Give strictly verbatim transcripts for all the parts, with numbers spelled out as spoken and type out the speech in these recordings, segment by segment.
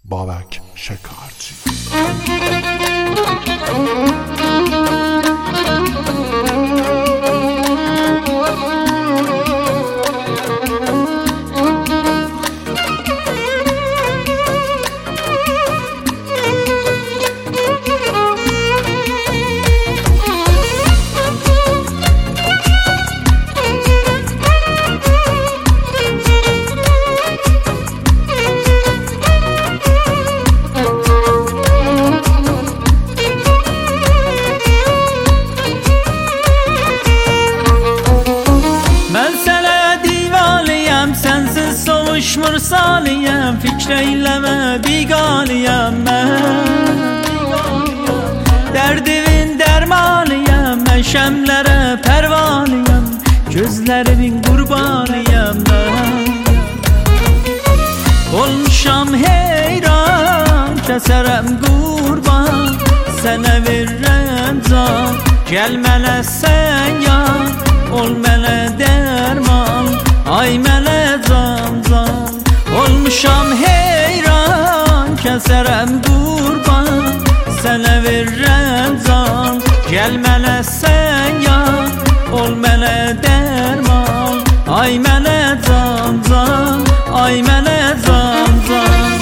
بابک شکارچی. Düşmür saliyem, fikr eyleme bigaliyem ben. Derdimin dermaniyem, ben şemlere pervaniyem, gözlerimin kurbaniyem ben. Olmuşam heyran, keserem kurban, sana veririm can. Gel mele sen ya, ol mele derman, ay mele can can. Olmuşam heyran, keserem kurban, sana veririm can. Gel mele sen ya, ol mele derman, ay mele can can, ay mele can can.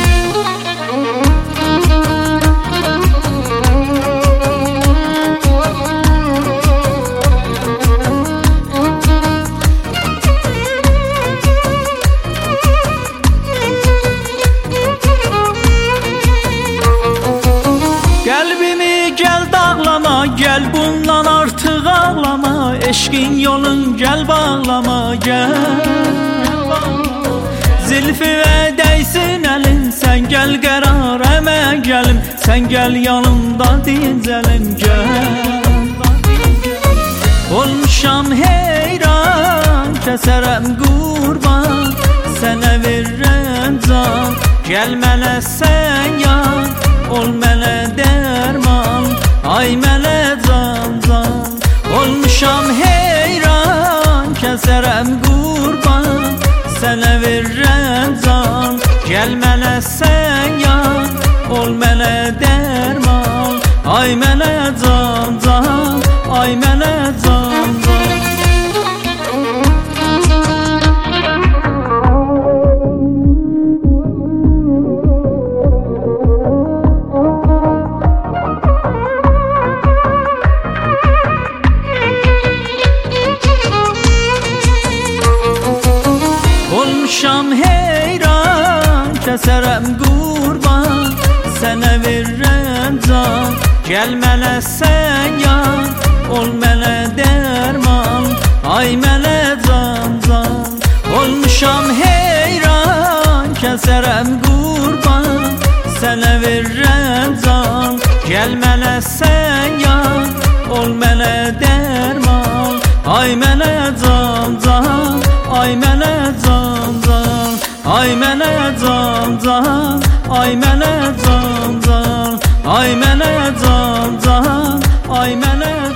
Kalbimi gel dağlama, gel bundan artık ağlama. Eşkin yolun gel bağlama gel. Zilfi ve değsin elin, sen gel karar hemen gelim. Sen gel yanımda dincelim gel. Olmuşam heyran, keserem kurban, sana veririm can. Gel mele sen ya, ol mele derman, ay mele can can. Olmuşam heyran, keserem kurban, sana veririm can. Gel mele sen ya, ol mele derman, ay mele can can, ay mele can can. Olmuşam heyran, keserem kurban, sana veririm can. Gel mele sen ya, ol mele derman, ay mele can can. Olmuşam heyran, keserem kurban, sana veririm can. Gel mele sen ya, ol mele derman, ay mele can can, ay mele can can, ay mele can can, ay mele can can, ay mele can can, ay mele